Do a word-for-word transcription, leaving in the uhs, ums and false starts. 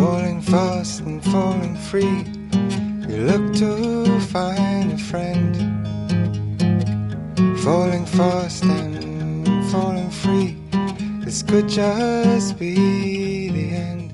falling fast and falling free. You look to find a friend. Falling fast and falling free. This could just be the end.